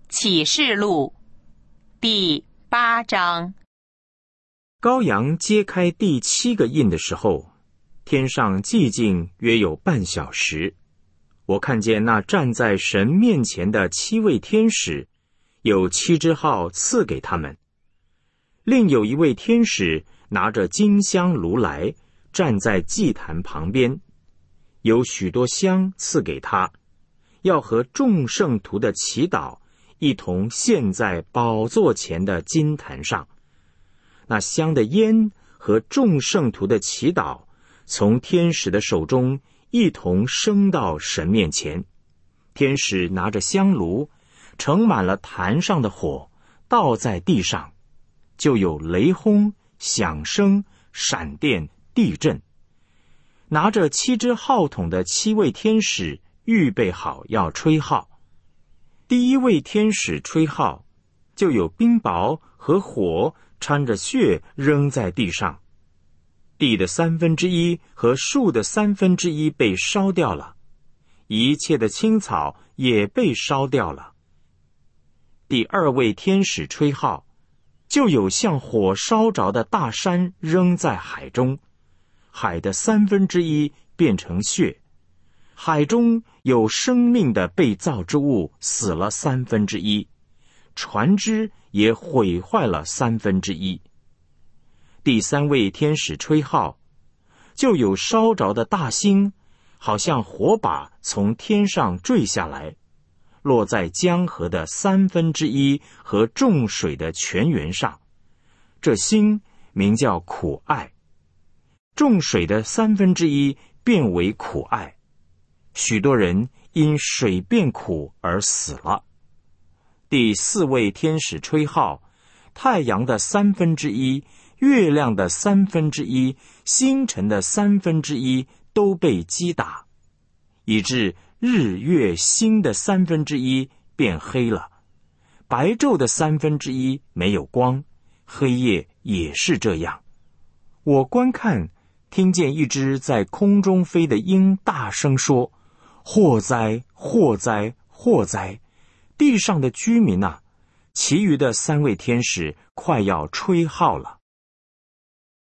启示录第8章。 羔羊揭开第7个印的时候，天上寂静约有半小时。我看见那站在神面前的7位天使，有7支号赐给他们。另有一位天使拿着金香炉来，站在祭坛旁边，有许多香赐给他，要和众圣徒的祈祷一同献在宝座前的金坛上。那香的烟和众圣徒的祈祷从天使的手中一同升到神面前。天使拿着香炉，盛满了坛上的火，倒在地上，就有雷轰、响声、闪电、地震。拿着7支号筒的7位天使预备好要吹号。第一位天使吹号，就有冰雹和火掺着血扔在地上，地的1/3和树的1/3被烧掉了，一切的青草也被烧掉了。第二位天使吹号，就有像火烧着的大山扔在海中，海的1/3变成血，海中有生命的被造之物死了1/3，船只也毁坏了1/3。第3位天使吹号，就有烧着的大星，好像火把从天上坠下来，落在江河的1/3和众水的泉源上。这星名叫苦艾，众水的1/3变为苦艾，许多人因水变苦而死了。第4位天使吹号，太阳的1/3、月亮的1/3、星辰的1/3都被击打，以致日月星的1/3变黑了，白昼的1/3没有光，黑夜也是这样。我观看，听见一只在空中飞的鹰大声说：祸哉，祸哉，祸哉！地上的居民啊，其余的3位天使快要吹号了。